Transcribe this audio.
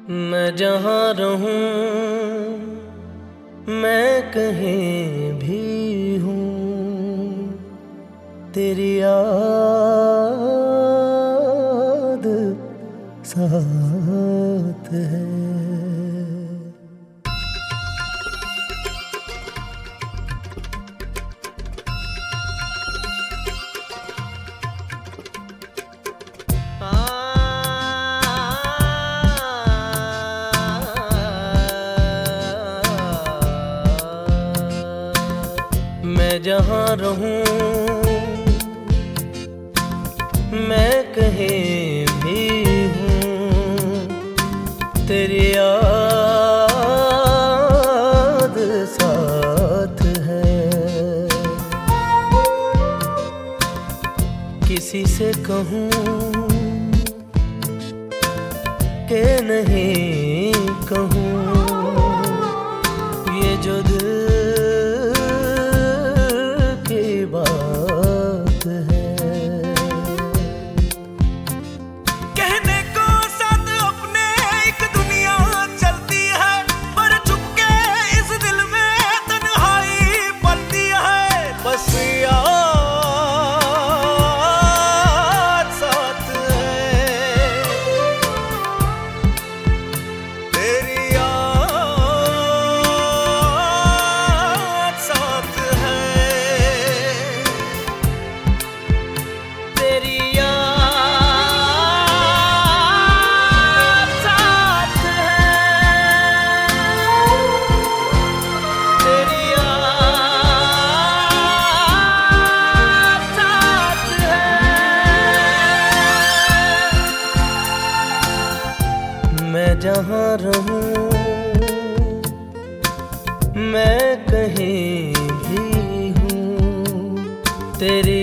मैं जहाँ रहूं, मैं कहीं भी हूँ, तेरी याद साथ है। मैं जहाँ रहूं, मैं कहीं भी हूँ, तेरी याद साथ है। किसी से कहूँ कि नहीं कहूँ, ये जो दिल बात है। कहने को साथ अपने एक दुनिया चलती है, पर चुपके इस दिल में तन्हाई पलती है। बस याद साथ है, तेरी याद साथ है। तेरी याद साथ है, तेरी याद साथ है। मैं जहाँ रहूं, मैं कहीं भी हूँ, तेरी